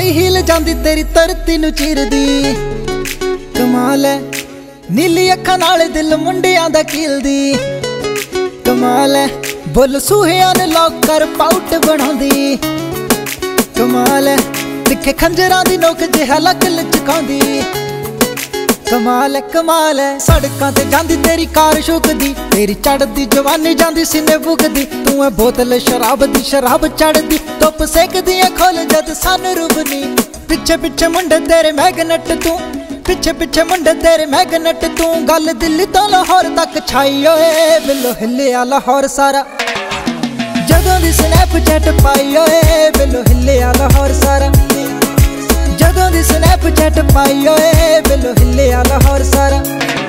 High heel जांदी तेरी धरती नू चीरदी। कमाल है नीली अखां नाल दिल मुंडियां दा कीलदी। कमाल है बुल सूहियां ने लॉक कर पाउट बनाउंदी। कमाल है तिखे खंजरां दी नोक जिहा लक लचकाउंदी। कमाल है सड़कां ते जांदी तेरी कार शुकदी। तेरी चढ़दी जवानी जांदी सीने बुगदी। तू है बोतल शराब दी शराब चढ़दी। धुप सेकदी है खोल जद सन रुबनी। पिछे पिछे मुंडे तेरे मैगनेट तू। पिछे पिछे मुंडे तेरे मैगनेट तू। गल दिल्ली तो लाहौर तक छाई ओए बिल्लो हिलिया लाहौर सारा। जदों दी स्नैपचैट पाई ओए बिल्लो हिलिया लाहौर सारा। जदों दी स्नैपचैट पाई ओए बिल्लो हिलिया लाहौर सारा।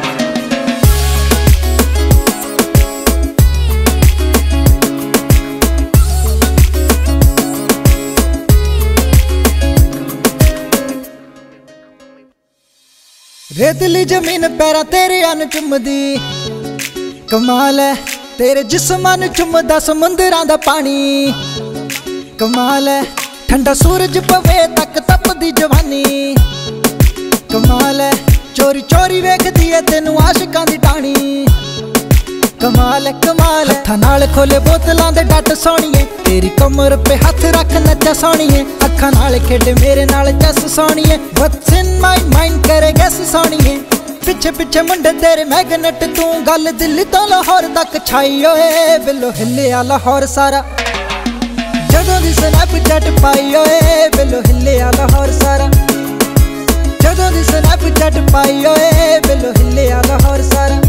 रेतली जमीन पैरा तेरे अन चुमदी। कमाल है तेरे जिस्मां नू चुमदा समुंदरां दा पानी। कमाल है ठंडा सूरज पवे तक तपदी जवानी। कमाल है चोरी चोरी वेखदी है तेनू आशिकां दी टाणी। कमाल है हत्थां नाल खोले बोतलां दे डट सोहणीए। तेरी कमर पे हाथ रख नचा सोहणीए। अखां नाल खेडे मेरे नाल चस सोहणीए। व्हाट्स इन माई माइंड करे गैस सोहणीए। पिछे पिछे मुंडे तेरे मैगनेट तू। गल दिल्ली तो लाहौर तक छाई ओए बिल्लो हिलिया लाहौर सारा। जदों दी स्नैपचैट पाई ओए बिल्लो हिलिया लाहौर सारा। जदों दी स्नैपचैट पाई ओए बिल्लो हिलिया लाहौर सारा।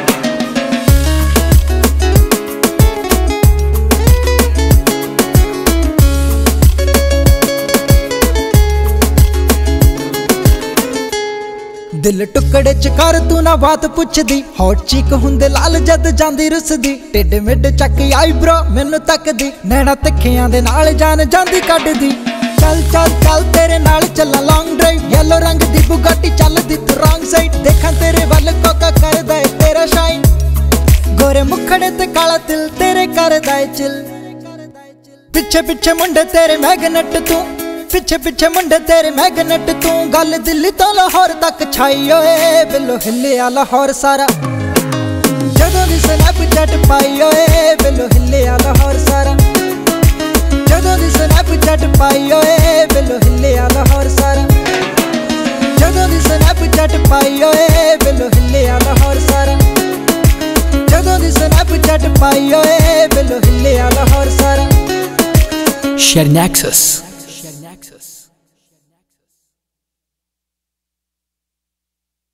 दिल टुकड़े च कर तू ना बात पुछदी। हॉट चीक हुंदे लाल जद जांदी रुसदी। टेढ़े मेढ़े चक आईब्रो मैनू तकदी। नैना तिखियां दे नाल जान जांदी कड्डदी। चल चल चल तेरे नाल चला लॉन्ग ड्राइव। येलो रंग दी बुगाटी चलदी तू रॉन्ग साइड। देखा तेरे वल कोका करदा है तेरा शाइन। गोरे मुखड़े ते काला तिल तेरे करदा है चिल। पिछे पिछे मुंडे तेरे मैगनेट तू। पिछे पिछे मुंडे तेरे मैगनेट तू। गल दिल्ली तो लाहौर तक छाई ओए बिल्लो हिलिया लाहौर सारा। जदों दी स्नैपचैट पाई ओए बिल्लो हिलिया लाहौर सारा। जदों दी स्नैपचैट पाई ओए बिल्लो हिलिया लाहौर सारा। जदों दी स्नैपचैट पाई ओए बिल्लो हिलिया लाहौर सारा। जदों दी स्नैपचैट पाई ओए बिल्लो हिलिया लाहौर सारा। Share Nexus.